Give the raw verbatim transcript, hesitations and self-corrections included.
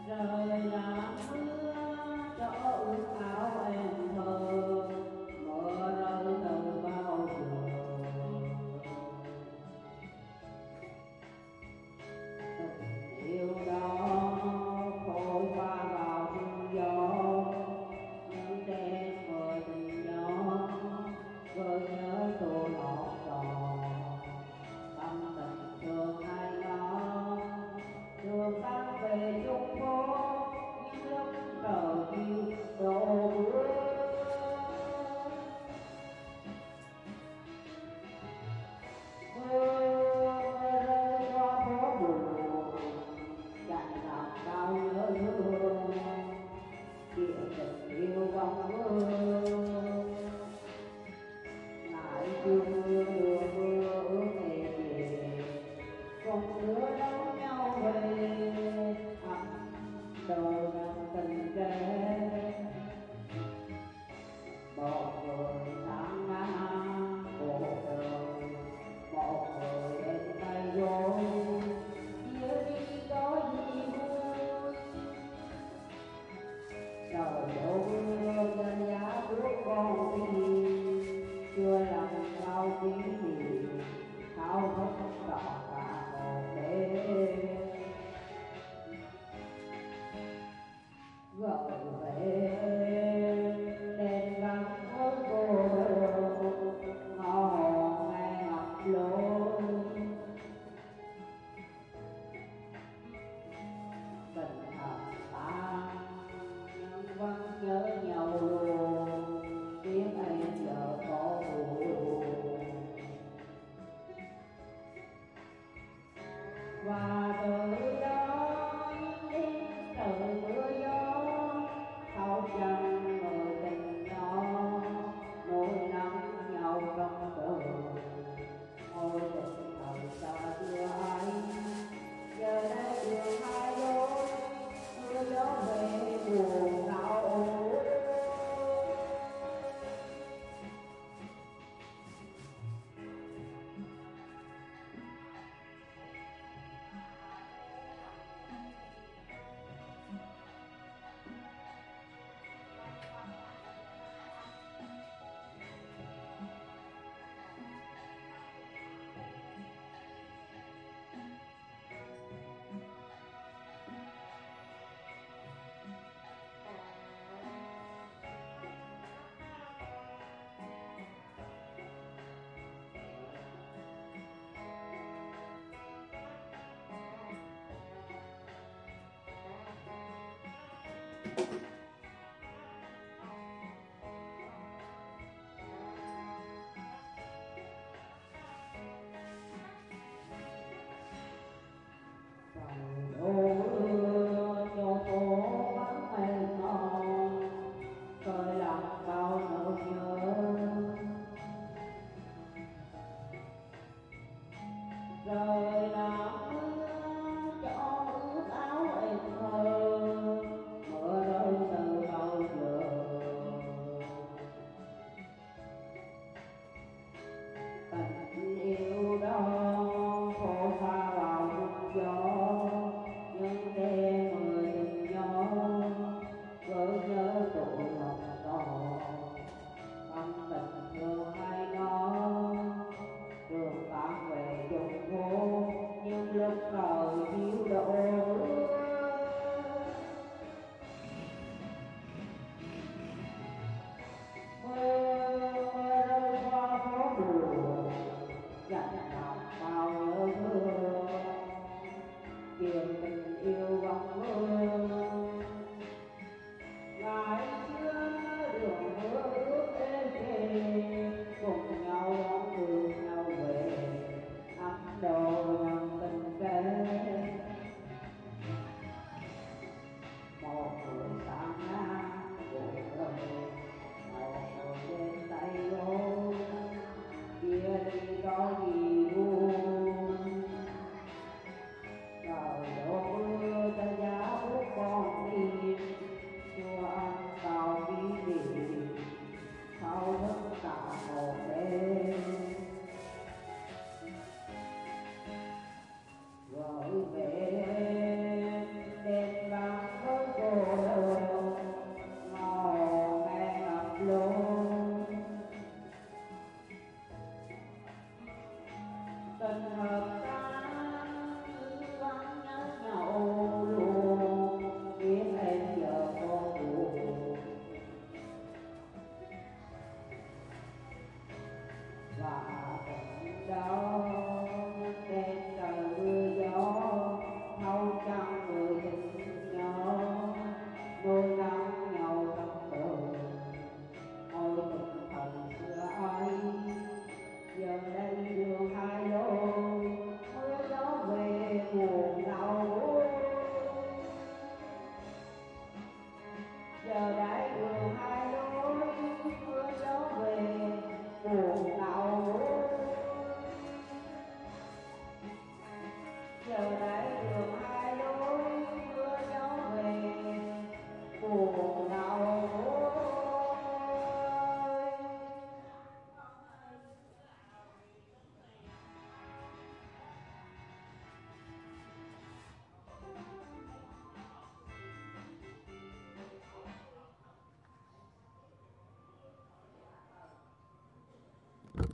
trời là mưa cho ướt áo em thơ mưa rơi từ bao giờ tình yêu đó khôi qua vào sương gió những đêm mưa tình nhỏ gợi nhớ tô lọt tròn tâm tình thương ai đó đường ta về chung phố như lúc trời chiều đổ mưa mưa rơi qua phố buồn dặn dọc bao nhớ thương kìa tình yêu bóng mưa lại thương mưa mưa mưa ước ngày về con đứa đón nhau về ấm đầu nằm tình kề một người sáng ngang cuộc đời một người bên tay gối chia đi có gì vui trời đổ mưa trên giá bước con đi chưa làm sao kỷ niệm thao thức đỏ cả một đêm gợi về đèn vắng với cô đơn ngõ hồn nghe ngập lối tình thật ta nhân văn Đà